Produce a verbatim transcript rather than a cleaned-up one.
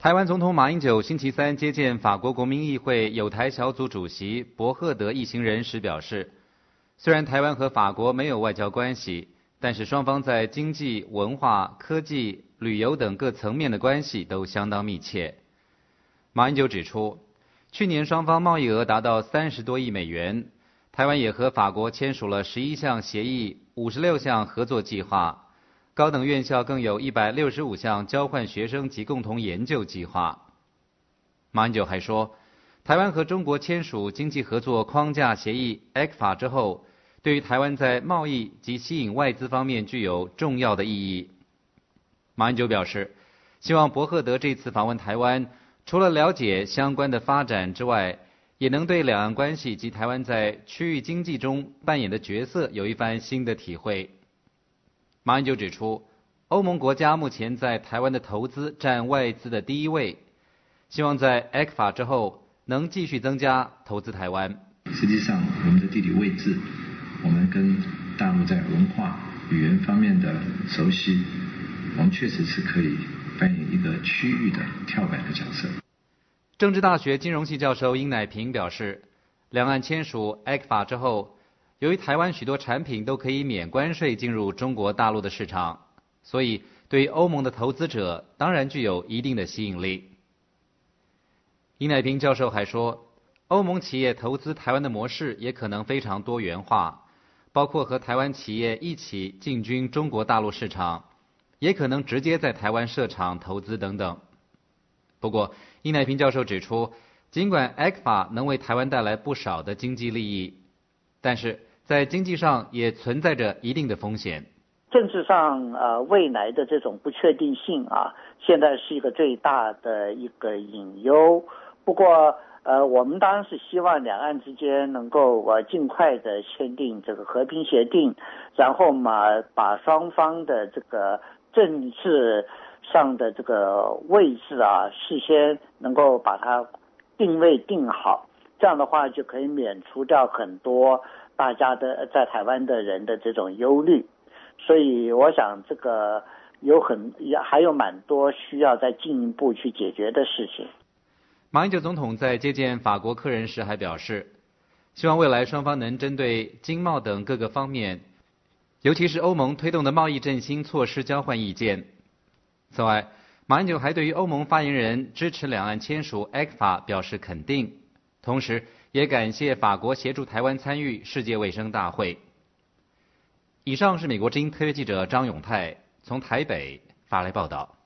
台湾总统马英九星期三接见法国国民议会友台小组主席博赫德一行人时表示，虽然台湾和法国没有外交关系，但是双方在经济、文化、科技、旅游等各层面的关系都相当密切。马英九指出，去年双方贸易额达到三十多亿美元，台湾也和法国签署了十一项协议、五十六项合作计划，高等院校更有一百六十五项交换学生及共同研究计划。马英九还说，台湾和中国签署经济合作框架协议 E C F A 之后，对于台湾在贸易及吸引外资方面具有重要的意义。马英九表示，希望博赫德这次访问台湾，除了了解相关的发展之外，也能对两岸关系及台湾在区域经济中扮演的角色有一番新的体会。马英九指出，欧盟国家目前在台湾的投资占外资的第一位，希望在 E C F A 之后能继续增加投资台湾。 实际上，我们的地理位置，我们跟大陆在文化、语言方面的熟悉，我们确实是可以扮演一个区域的跳板的角色。 政治大学金融系教授殷乃平表示，两岸签署 E C F A 之后，由于台湾许多产品都可以免关税进入中国大陆的市场，所以对欧盟的投资者当然具有一定的吸引力。殷乃平教授还说，欧盟企业投资台湾的模式也可能非常多元化，包括和台湾企业一起进军中国大陆市场，也可能直接在台湾设厂投资等等。不过，殷乃平教授指出，尽管 E C F A 能为台湾带来不少的经济利益，但是在经济上也存在着一定的风险。 政治上呃未来的这种不确定性啊，现在是一个最大的一个隐忧。不过呃我们当然是希望两岸之间能够呃尽快的签订这个和平协定，然后嘛把双方的这个政治上的这个位置啊事先能够把它定位定好，这样的话就可以免除掉很多大家的在台湾的人的这种忧虑。所以我想这个有很也还有蛮多需要再进一步去解决的事情。 马英九总统在接见法国客人时还表示，希望未来双方能针对经贸等各个方面，尤其是欧盟推动的贸易振兴措施交换意见。此外，马英九还对于欧盟发言人支持两岸签署 E C F A 表示肯定，同时也感谢法国协助台湾参与世界卫生大会。以上是美国之音特约记者张永泰从台北发来报道。